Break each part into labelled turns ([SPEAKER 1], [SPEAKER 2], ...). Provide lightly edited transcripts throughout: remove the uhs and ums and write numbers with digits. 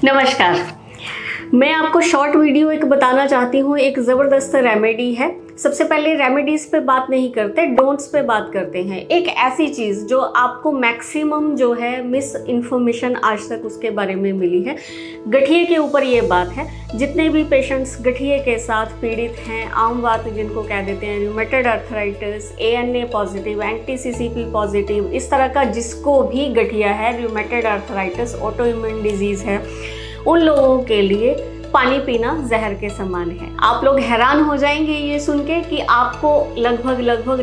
[SPEAKER 1] नमस्कार। मैं आपको शॉर्ट वीडियो एक बताना चाहती हूँ। एक ज़बरदस्त रेमेडी है। सबसे पहले रेमेडीज़ पे बात नहीं करते, डोंट्स पे बात करते हैं। एक ऐसी चीज़ जो आपको मैक्सिमम जो है मिस इन्फॉर्मेशन आज तक उसके बारे में मिली है। गठिए के ऊपर ये बात है। जितने भी पेशेंट्स गठिए के साथ पीड़ित हैं, आम बात जिनको कह देते हैं rheumatoid arthritis, ANA positive, NTCCP positive, इस तरह का जिसको भी गठिया है, rheumatoid arthritis, autoimmune disease है, उन लोगों के लिए पानी पीना जहर के समान है। आप लोग हैरान हो जाएंगे ये सुन के कि आपको लगभग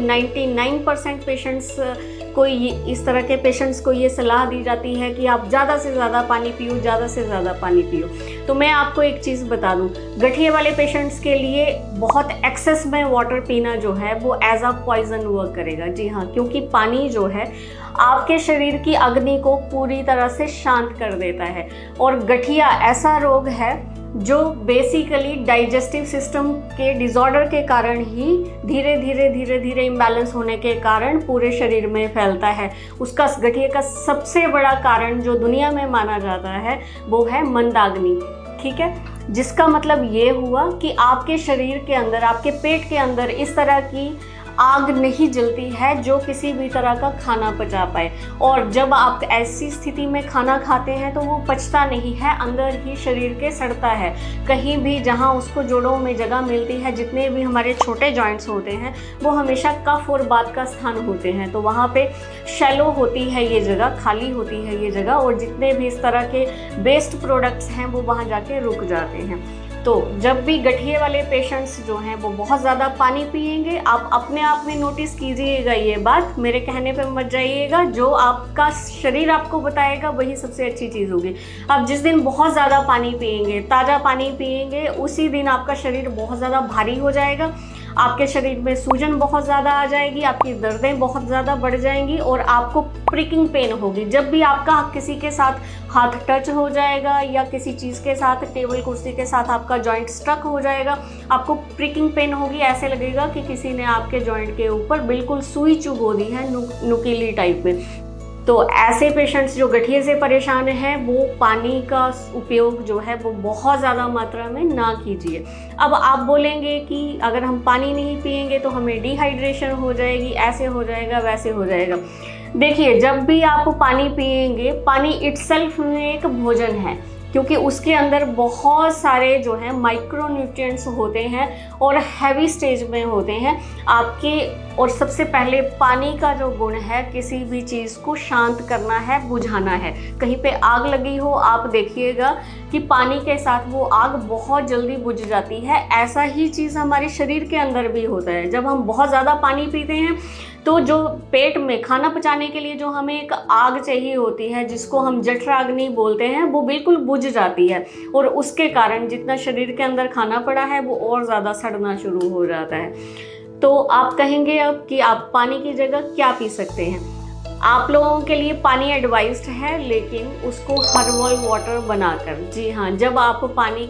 [SPEAKER 1] 99% पेशेंट्स को इस तरह के पेशेंट्स को ये सलाह दी जाती है कि आप ज़्यादा से ज़्यादा पानी पियो, ज़्यादा से ज़्यादा पानी पियो। तो मैं आपको एक चीज़ बता दूं, गठिए वाले पेशेंट्स के लिए बहुत एक्सेस में वाटर पीना जो है वो एज अ पॉइजन वर्क करेगा। जी हाँ, क्योंकि पानी जो है आपके शरीर की अग्नि को पूरी तरह से शांत कर देता है। और गठिया ऐसा रोग है जो बेसिकली डाइजेस्टिव सिस्टम के डिसऑर्डर के कारण ही धीरे धीरे इम्बैलेंस होने के कारण पूरे शरीर में फैलता है। उसका गठिए का सबसे बड़ा कारण जो दुनिया में माना जाता है वो है मंदाग्नि। ठीक है, जिसका मतलब ये हुआ कि आपके शरीर के अंदर, आपके पेट के अंदर इस तरह की आग नहीं जलती है जो किसी भी तरह का खाना पचा पाए। और जब आप ऐसी स्थिति में खाना खाते हैं तो वो पचता नहीं है, अंदर ही शरीर के सड़ता है। कहीं भी जहाँ उसको जोड़ों में जगह मिलती है, जितने भी हमारे छोटे जॉइंट्स होते हैं वो हमेशा कफ और बात का स्थान होते हैं। तो वहाँ पे शैलो होती है ये जगह, खाली होती है ये जगह, और जितने भी इस तरह के वेस्ट प्रोडक्ट्स हैं वो वहाँ जाके रुक जाते हैं। तो जब भी गठिए वाले पेशेंट्स जो हैं वो बहुत ज़्यादा पानी पिएंगे, आप अपने आप में नोटिस कीजिएगा ये बात, मेरे कहने पे मत जाइएगा। जो आपका शरीर आपको बताएगा वही सबसे अच्छी चीज़ होगी। आप जिस दिन बहुत ज़्यादा पानी पिएंगे, ताज़ा पानी पिएंगे, उसी दिन आपका शरीर बहुत ज़्यादा भारी हो जाएगा, आपके शरीर में सूजन बहुत ज़्यादा आ जाएगी, आपकी दर्दें बहुत ज़्यादा बढ़ जाएंगी और आपको प्रिकिंग पेन होगी। जब भी आपका किसी के साथ हाथ टच हो जाएगा या किसी चीज़ के साथ, टेबल कुर्सी के साथ आपका जॉइंट स्ट्रक हो जाएगा, आपको प्रिकिंग पेन होगी। ऐसे लगेगा कि किसी ने आपके जॉइंट के ऊपर बिल्कुल सुई चुभो दी है, नुकीली टाइप में। तो ऐसे पेशेंट्स जो गठिए से परेशान हैं वो पानी का उपयोग जो है वो बहुत ज़्यादा मात्रा में ना कीजिए। अब आप बोलेंगे कि अगर हम पानी नहीं पिएंगे तो हमें डिहाइड्रेशन हो जाएगी, ऐसे हो जाएगा, वैसे हो जाएगा। देखिए, जब भी आप पानी पिएंगे, पानी इटसेल्फ में एक भोजन है, क्योंकि उसके अंदर बहुत सारे जो हैं माइक्रो न्यूट्रिएंट्स होते हैं और हैवी स्टेज में होते हैं आपके। और सबसे पहले पानी का जो गुण है, किसी भी चीज़ को शांत करना है, बुझाना है। कहीं पे आग लगी हो, आप देखिएगा कि पानी के साथ वो आग बहुत जल्दी बुझ जाती है। ऐसा ही चीज़ हमारे शरीर के अंदर भी होता है। जब हम बहुत ज़्यादा पानी पीते हैं तो जो पेट में खाना पचाने के लिए जो हमें एक आग चाहिए होती है, जिसको हम जठराग्नि बोलते हैं, वो बिल्कुल बुझ जाती है और उसके कारण जितना शरीर के अंदर खाना पड़ा है वो और ज़्यादा सड़ना शुरू हो जाता है। तो आप कहेंगे अब कि आप पानी की जगह क्या पी सकते हैं। आप लोगों के लिए पानी एडवाइज्ड है, लेकिन उसको हर्बल वाटर बनाकर। जी हाँ, जब आप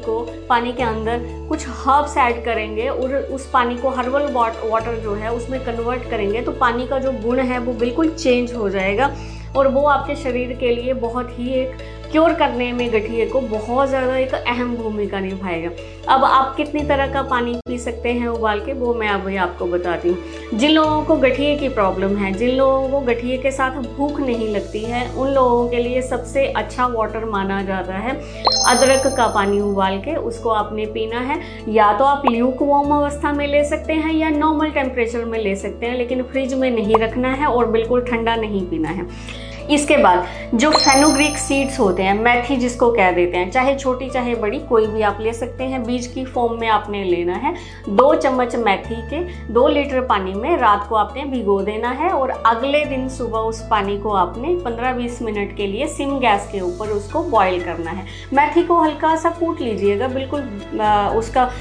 [SPEAKER 1] पानी के अंदर कुछ हर्ब्स ऐड करेंगे और उस पानी को हर्बल वाटर जो है उसमें कन्वर्ट करेंगे तो पानी का जो गुण है वो बिल्कुल चेंज हो जाएगा और वो आपके शरीर के लिए बहुत ही एक क्योर करने में गठिए को बहुत ज़्यादा एक अहम भूमिका निभाएगा। अब आप कितनी तरह का पानी पी सकते हैं उबाल के, वो मैं अभी आपको बताती हूँ। जिन लोगों को गठिए की प्रॉब्लम है, जिन लोगों को गठिए के साथ भूख नहीं लगती है, उन लोगों के लिए सबसे अच्छा वाटर माना जाता है अदरक का पानी उबाल के उसको आपने पीना है। या तो आप ल्यूक वार्म अवस्था में ले सकते हैं या नॉर्मल टेम्परेचर में ले सकते हैं, लेकिन फ्रिज में नहीं रखना है और बिल्कुल ठंडा नहीं पीना है। इसके बाद जो फेनुग्रीक सीड्स होते हैं, मेथी जिसको कह देते हैं, चाहे छोटी चाहे बड़ी कोई भी आप ले सकते हैं, बीज की फॉर्म में आपने लेना है। 2 चम्मच मेथी के 2 लीटर पानी में रात को आपने भिगो देना है और अगले दिन सुबह उस पानी को आपने 15-20 मिनट के लिए सिम गैस के ऊपर उसको बॉईल करना है। मेथी को हल्का सा कूट लीजिएगा, बिल्कुल उसका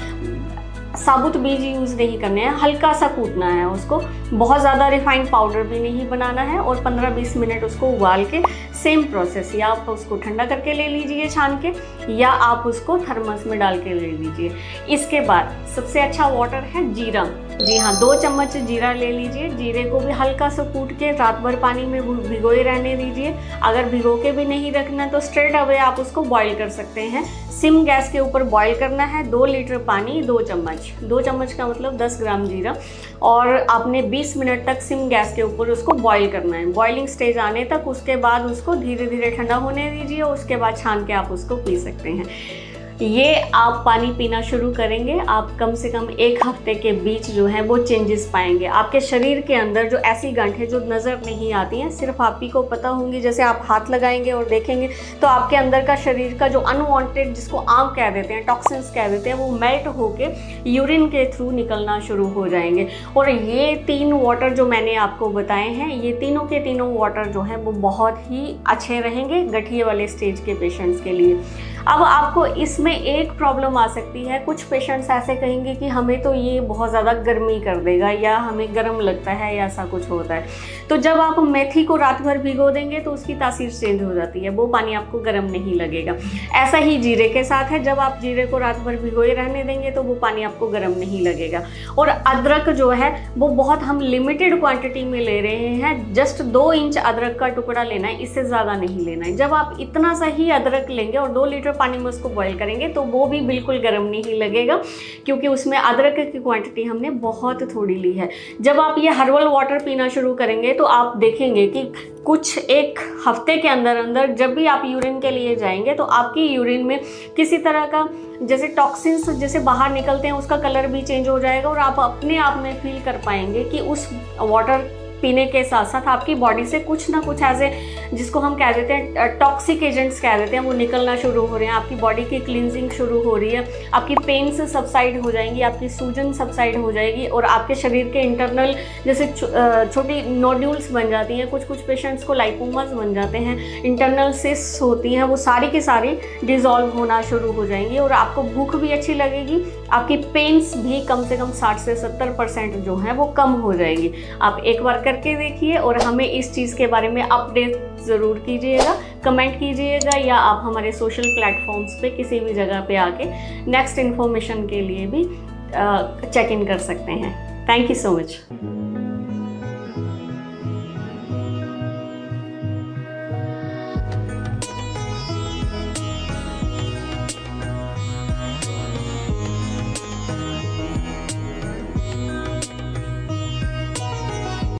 [SPEAKER 1] साबुत बीज यूज़ नहीं करने हैं, हल्का सा कूटना है उसको, बहुत ज़्यादा रिफाइंड पाउडर भी नहीं बनाना है। और 15-20 मिनट उसको उबाल के सेम प्रोसेस, या आप उसको ठंडा करके ले लीजिए छान के, या आप उसको थर्मस में डाल के ले लीजिए। इसके बाद सबसे अच्छा वाटर है जीरा। जी हाँ, 2 चम्मच जीरा ले लीजिए। जीरे को भी हल्का सा कूट के रात भर पानी में भिगोए रहने दीजिए। अगर भिगो के भी नहीं रखना तो स्ट्रेट अवे आप उसको बॉईल कर सकते हैं। सिम गैस के ऊपर बॉईल करना है। 2 लीटर पानी 2 चम्मच, 2 चम्मच का मतलब 10 ग्राम जीरा, और आपने 20 मिनट तक सिम गैस के ऊपर उसको बॉईल करना है, बॉइलिंग स्टेज आने तक। उसके बाद उसको धीरे धीरे ठंडा होने दीजिए। उसके बाद छान के आप उसको पी सकते हैं। ये आप पानी पीना शुरू करेंगे, आप कम से कम 1 हफ्ते के बीच जो है वो चेंजेस पाएंगे। आपके शरीर के अंदर जो ऐसी गांठें जो नज़र नहीं आती हैं, सिर्फ आप ही को पता होंगी। जैसे आप हाथ लगाएंगे और देखेंगे तो आपके अंदर का शरीर का जो अनवांटेड, जिसको आम कह देते हैं, टॉक्सिन्स कह देते हैं, वो मेल्ट होके यूरिन के थ्रू निकलना शुरू हो जाएंगे। और ये 3 वाटर जो मैंने आपको बताए हैं, ये तीनों के तीनों वाटर जो हैं वो बहुत ही अच्छे रहेंगे गठिए वाले स्टेज के पेशेंट्स के लिए। अब आपको इसमें एक प्रॉब्लम आ सकती है। कुछ पेशेंट्स ऐसे कहेंगे कि हमें तो ये बहुत ज़्यादा गर्मी कर देगा, या हमें गर्म लगता है, या ऐसा कुछ होता है। तो जब आप मेथी को रात भर भिगो देंगे तो उसकी तासीर चेंज हो जाती है, वो पानी आपको गर्म नहीं लगेगा। ऐसा ही जीरे के साथ है, जब आप जीरे को रात भर भिगोए रहने देंगे तो वो पानी आपको गर्म नहीं लगेगा। और अदरक जो है वो बहुत हम लिमिटेड क्वांटिटी में ले रहे हैं, जस्ट 2 इंच अदरक का टुकड़ा लेना है, इससे ज़्यादा नहीं लेना है। जब आप इतना सा ही अदरक लेंगे और 2 लीटर पानी में उसको बॉईल करेंगे तो वो भी बिल्कुल गर्म नहीं लगेगा, क्योंकि उसमें अदरक की क्वांटिटी हमने बहुत थोड़ी ली है। जब आप ये हर्बल वाटर पीना शुरू करेंगे तो आप देखेंगे कि कुछ 1 हफ्ते के अंदर अंदर जब भी आप यूरिन के लिए जाएंगे तो आपकी यूरिन में किसी तरह का जैसे टॉक्सिन्स जैसे बाहर निकलते हैं, उसका कलर भी चेंज हो जाएगा, और आप अपने आप में फील कर पाएंगे कि उस वाटर पीने के साथ साथ आपकी बॉडी से कुछ ना कुछ ऐसे, जिसको हम कह देते हैं टॉक्सिक एजेंट्स कह देते हैं, वो निकलना शुरू हो रहे हैं। आपकी बॉडी की क्लींजिंग शुरू हो रही है, आपकी पेन से सबसाइड हो जाएंगी, आपकी सूजन सबसाइड हो जाएगी, और आपके शरीर के इंटरनल जैसे छोटी नोड्यूल्स बन जाती हैं, कुछ पेशेंट्स को लाइपोमास बन जाते हैं, इंटरनल सिस्ट्स होती हैं, वो सारी की सारी डिजॉल्व होना शुरू हो जाएंगी, और आपको भूख भी अच्छी लगेगी। आपकी पेन्स भी कम से कम 60 से 70% जो है वो कम हो जाएगी। आप एक बार करके देखिए और हमें इस चीज़ के बारे में अपडेट ज़रूर कीजिएगा, कमेंट कीजिएगा, या आप हमारे सोशल प्लेटफॉर्म्स पे किसी भी जगह पे आके नेक्स्ट इन्फॉर्मेशन के लिए भी चेक इन कर सकते हैं। Thank you so much.